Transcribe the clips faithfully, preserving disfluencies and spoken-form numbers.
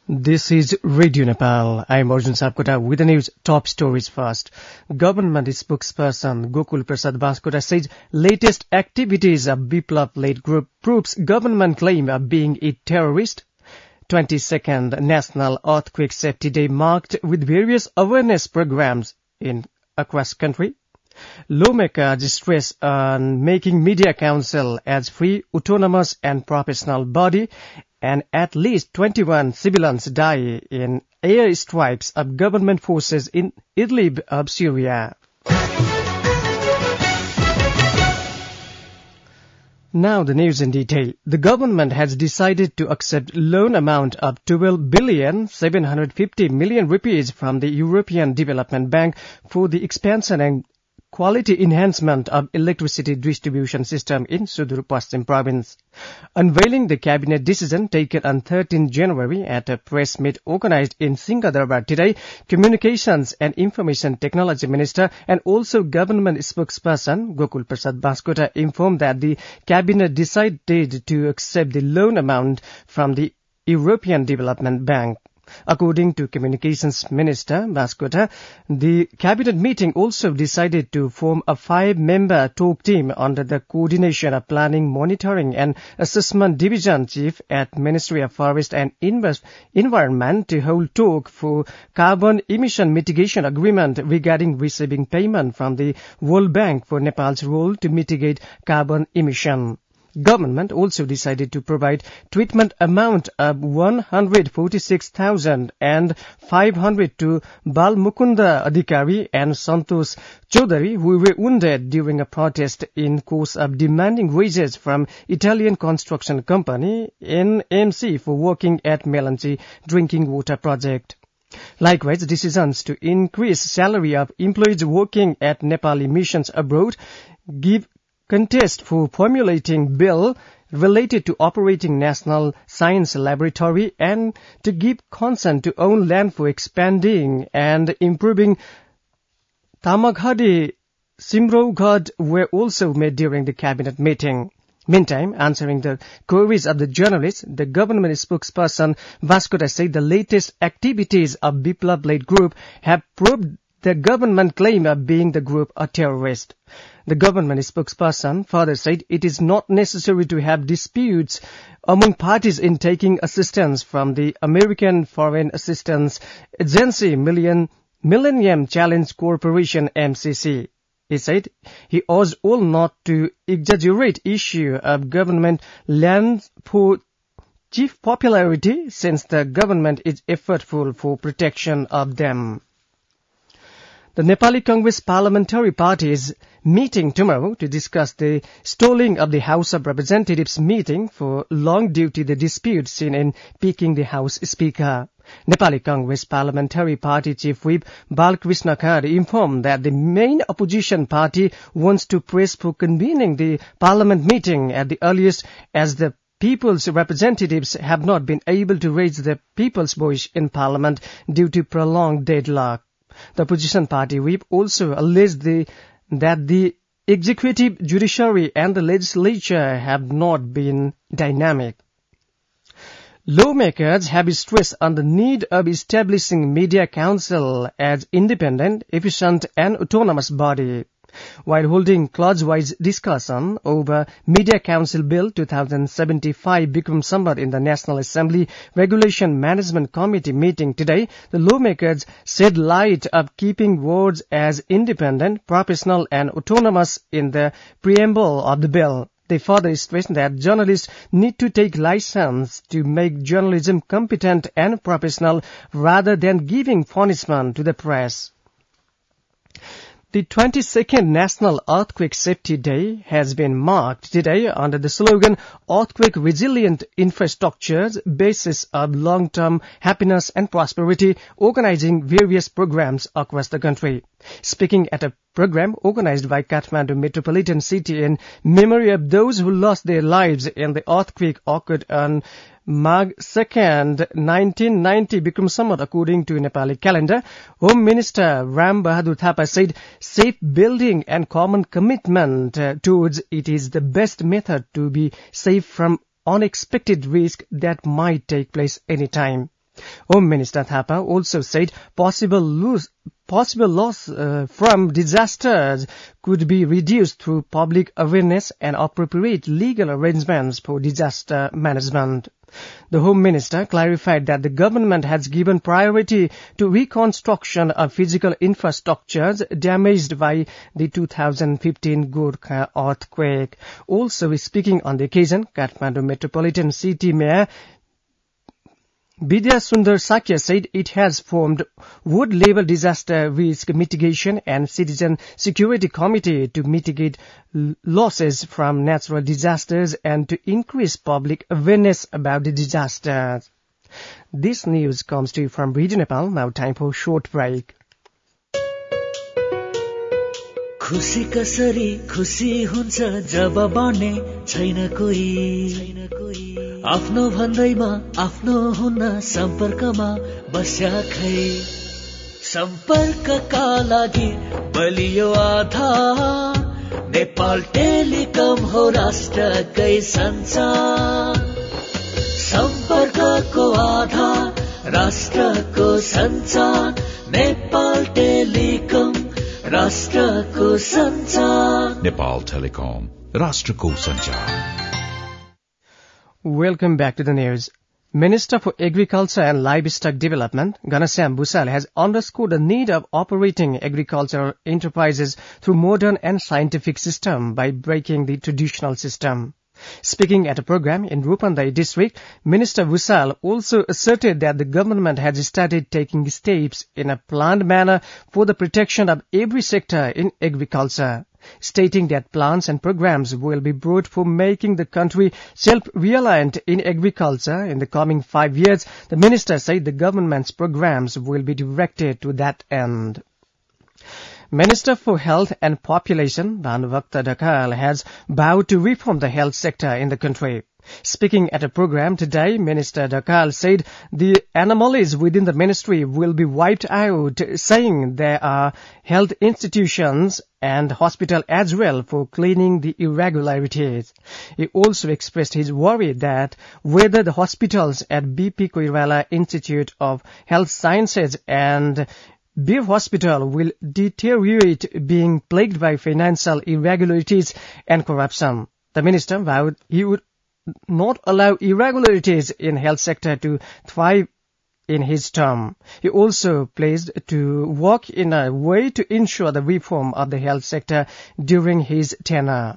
This is Radio Nepal. I am Arjun Sapkota with the news top stories first. Government spokesperson Gokul Prasad Baskota says latest activities of Biplab-led group proves government claim of being a terrorist. twenty-second National Earthquake Safety Day marked with various awareness programs in across country. Lawmakers stress on making Media Council as free, autonomous and professional body, and at least twenty-one civilians die in air strikes of government forces in Idlib of Syria. Now the news in detail. The government has decided to accept loan amount of twelve billion seven hundred fifty million rupees from the European Development Bank for the expansion and quality enhancement of electricity distribution system in Sudur Paschim province. Unveiling the cabinet decision taken on thirteenth January at a press meet organized in Singhadarbar today, Communications and Information Technology Minister and also government spokesperson Gokul Prasad Baskota informed that the cabinet decided to accept the loan amount from the European Development Bank. According to Communications Minister Baskota, the cabinet meeting also decided to form a five-member talk team under the coordination of Planning, Monitoring and Assessment Division Chief at Ministry of Forest and Environment to hold talk for carbon emission mitigation agreement regarding receiving payment from the World Bank for Nepal's role to mitigate carbon emission. Government also decided to provide treatment amount of one hundred forty-six thousand five hundred to Balmukunda Adhikari and Santosh Chaudhary, who were wounded during a protest in course of demanding wages from Italian construction company N M C for working at Melanchi drinking water project. Likewise, decisions to increase salary of employees working at Nepali missions abroad, give contest for formulating bill related to operating National Science Laboratory and to give consent to own land for expanding and improving Tamaghadi Simraughad were also made during the cabinet meeting. Meantime, answering the queries of the journalists, the government spokesperson Baskota said the latest activities of Biplab-led group have proved the government claim of being the group a terrorist. The government spokesperson further said it is not necessary to have disputes among parties in taking assistance from the American Foreign Assistance Agency Millennium, Millennium Challenge Corporation M C C. He said he urged all not to exaggerate issue of government land for chief popularity since the government is effortful for protection of them. The Nepali Congress Parliamentary Party is meeting tomorrow to discuss the stalling of the House of Representatives meeting for long due to the dispute seen in picking the House Speaker. Nepali Congress Parliamentary Party Chief Whip Balkrishna Khare informed that the main opposition party wants to press for convening the Parliament meeting at the earliest as the People's representatives have not been able to raise the people's voice in Parliament due to prolonged deadlock. The opposition party whip also alleged the, that the executive, judiciary and the legislature have not been dynamic. Lawmakers have stressed on the need of establishing Media Council as independent, efficient and autonomous body. While holding clause-wise discussion over Media Council Bill twenty seventy-five Bikram Sambat in the National Assembly Regulation Management Committee meeting today, the lawmakers shed light of keeping words as independent, professional and autonomous in the preamble of the bill. They further stressed that journalists need to take license to make journalism competent and professional rather than giving punishment to the press. The twenty-second National Earthquake Safety Day has been marked today under the slogan Earthquake Resilient Infrastructures, Basis of Long-Term Happiness and Prosperity, organizing various programs across the country. Speaking at a program organized by Kathmandu Metropolitan City in memory of those who lost their lives in the earthquake occurred on Magh second, nineteen ninety Bikram Sambat according to Nepali calendar, Home Minister Ram Bahadur Thapa said safe building and common commitment uh, towards it is the best method to be safe from unexpected risk that might take place anytime. Home Minister Thapa also said possible lose Possible loss uh, from disasters could be reduced through public awareness and appropriate legal arrangements for disaster management. The Home Minister clarified that the government has given priority to reconstruction of physical infrastructures damaged by the two thousand fifteen Gorkha earthquake. Also speaking on the occasion, Kathmandu Metropolitan City Mayor Vidya Sundar Sakya said it has formed ward-level disaster risk mitigation and citizen security committee to mitigate l- losses from natural disasters and to increase public awareness about the disasters. This news comes to you from Radio Nepal. Now time for a short break. खुशी कसरी खुशी हुन्छ जब बाँड्ने छैन कोही आफ्नो भन्दैमा आफ्नो हुन सम्पर्कमा बस्या खै सम्पर्कका लागि बलियो आधार नेपाल टेलिकम हो राष्ट्रकै सञ्चार सम्पर्कको आधार राष्ट्रको सञ्चार नेपाल टेलिकम राष्ट्रको सञ्चार Nepal Telecom, राष्ट्रको सञ्चार. Welcome back to the news. Minister for Agriculture and Livestock Development, Ghanshyam Bhushal, has underscored the need of operating agricultural enterprises through modern and scientific system by breaking the traditional system. Speaking at a program in Rupandai district, Minister Bhushal also asserted that the government has started taking steps in a planned manner for the protection of every sector in agriculture, stating that plans and programs will be brought for making the country self-reliant in agriculture in the coming five years. The minister said the government's programs will be directed to that end. Minister for Health and Population, Bhanuvakta Dhakal, has vowed to reform the health sector in the country. Speaking at a program today, Minister Dhakal said the anomalies within the ministry will be wiped out, saying there are health institutions and hospital as well for cleaning the irregularities. He also expressed his worry that whether the hospitals at B P Koirala Institute of Health Sciences and Bir Hospital will deteriorate, being plagued by financial irregularities and corruption. The minister vowed he would not allow irregularities in health sector to thrive in his term. He also pledged to work in a way to ensure the reform of the health sector during his tenure.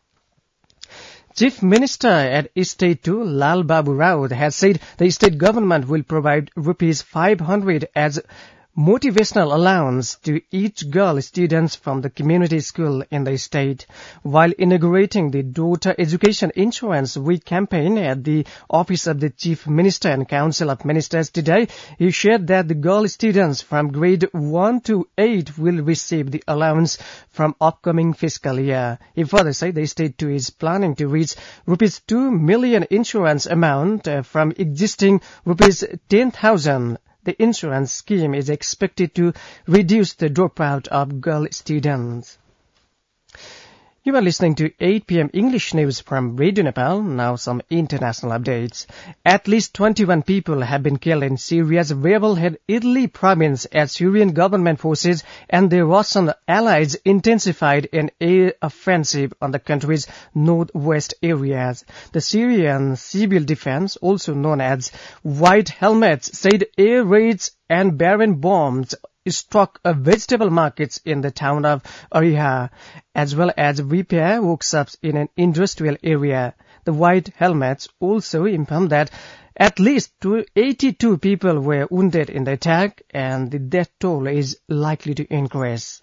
Chief Minister at State two, Lal Babu Raut, has said the state government will provide rupees five hundred as motivational allowance to each girl students from the community school in the state. While inaugurating the Daughter Education Insurance Week campaign at the office of the Chief Minister and Council of Ministers today, he shared that the girl students from grade one to eight will receive the allowance from upcoming fiscal year. He further said the state too is planning to reach rupees two million insurance amount uh, from existing rupees ten thousand. The insurance scheme is expected to reduce the dropout of girl students. You are listening to eight p.m. English news from Radio Nepal. Now some international updates. At least twenty-one people have been killed in Syria's rebel-held Idlib province as Syrian government forces and their Russian allies intensified an air offensive on the country's northwest areas. The Syrian Civil Defense, also known as White Helmets, said air raids and barren bombs struck a vegetable markets in the town of Ariha, as well as repair workshops in an industrial area. The White Helmets also informed that at least eighty-two people were wounded in the attack, and the death toll is likely to increase.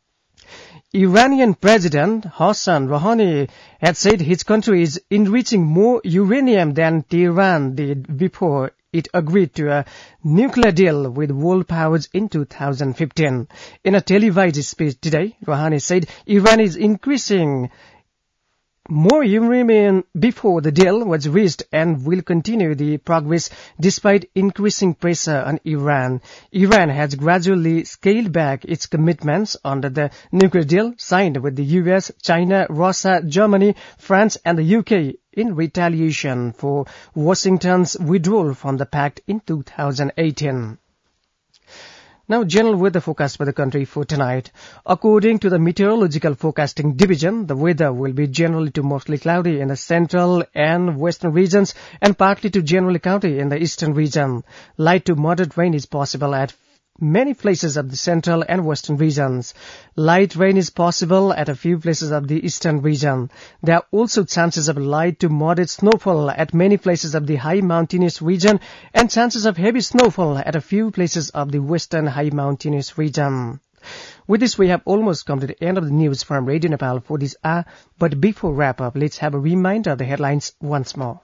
Iranian President Hassan Rouhani had said his country is enriching more uranium than Tehran did before it agreed to a nuclear deal with world powers in two thousand fifteen. In a televised speech today, Rouhani said Iran is increasing more uranium before the deal was reached and will continue the progress despite increasing pressure on Iran. Iran has gradually scaled back its commitments under the nuclear deal signed with the U S, China, Russia, Germany, France and the U K in retaliation for Washington's withdrawal from the pact in two thousand eighteen. Now, general weather forecast for the country for tonight. According to the Meteorological Forecasting Division, the weather will be generally to mostly cloudy in the central and western regions and partly to generally cloudy in the eastern region. Light to moderate rain is possible at many places of the central and western regions. Light rain is possible at a few places of the eastern region. There are also chances of light to moderate snowfall at many places of the high mountainous region and chances of heavy snowfall at a few places of the western high mountainous region. With this, we have almost come to the end of the news from Radio Nepal for this hour. But before wrap up, let's have a reminder of the headlines once more.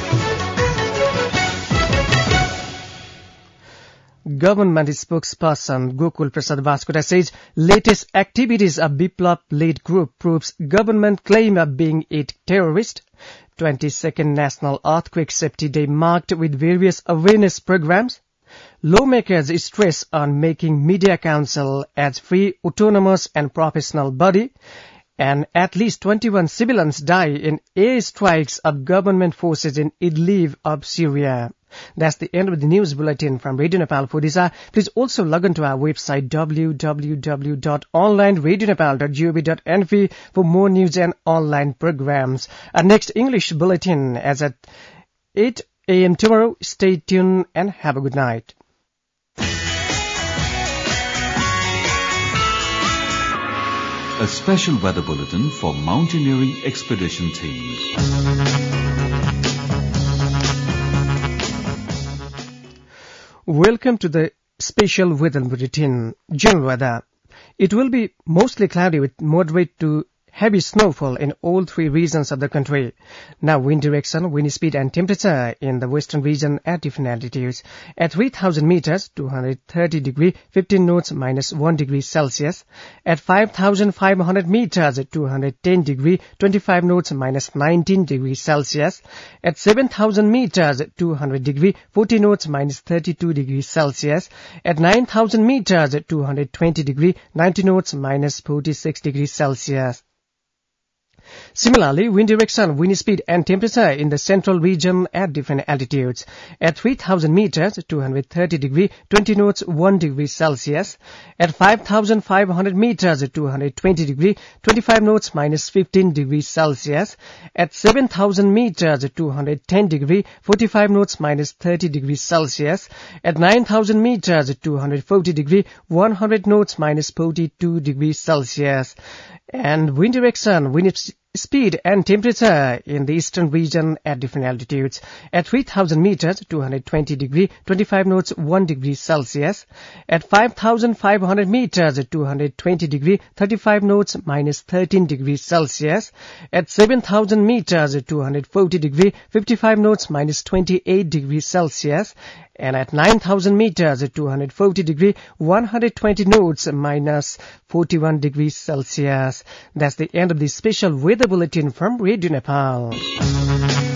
Government spokesperson Gokul Prasad Vaskota says latest activities of Biplab-led group proves government claim of being a terrorist. twenty-second National Earthquake Safety Day marked with various awareness programs. Lawmakers stress on making Media Council as free, autonomous and professional body. And at least twenty-one civilians die in air strikes of government forces in Idlib of Syria. That's the end of the news bulletin from Radio Nepal for this hour. Please also log on to our website w w w dot online radio nepal dot gov dot n p for more news and online programs. Our next English bulletin is at eight a m tomorrow. Stay tuned and have a good night. A special weather bulletin for mountaineering expedition teams. Welcome to the special weather bulletin. General weather. It will be mostly cloudy with moderate to heavy snowfall in all three regions of the country. Now, wind direction, wind speed and temperature in the western region at different altitudes. At three thousand meters, two hundred thirty degree, fifteen knots, minus one degree Celsius. At five thousand five hundred meters, two hundred ten degree, twenty-five knots, minus nineteen degrees Celsius. At seven thousand meters, two hundred degree, forty knots, minus thirty-two degrees Celsius. At nine thousand meters, two hundred twenty degree, ninety knots, minus forty-six degrees Celsius. Similarly, wind direction, wind speed and temperature in the central region at different altitudes. At three thousand meters, two hundred thirty degree, twenty knots, one degree Celsius. At five thousand five hundred meters, two hundred twenty degree, twenty-five knots, minus fifteen degrees Celsius. At seven thousand meters, two hundred ten degree, forty-five knots, minus thirty degrees Celsius. At nine thousand meters, two hundred forty degree, one hundred knots, minus forty-two degrees Celsius. And wind direction, wind speed and temperature in the eastern region at different altitudes. At three thousand meters, two hundred twenty degree, twenty-five knots, one degree Celsius. At five thousand five hundred meters, two hundred twenty degree, thirty-five knots, minus thirteen degrees Celsius. At seven thousand meters, two hundred forty degree, fifty-five knots, minus twenty-eight degrees Celsius. And at nine thousand meters, two hundred forty degree, one hundred twenty knots, minus forty-one degrees Celsius. That's the end of the special weather bulletin from Radio Nepal.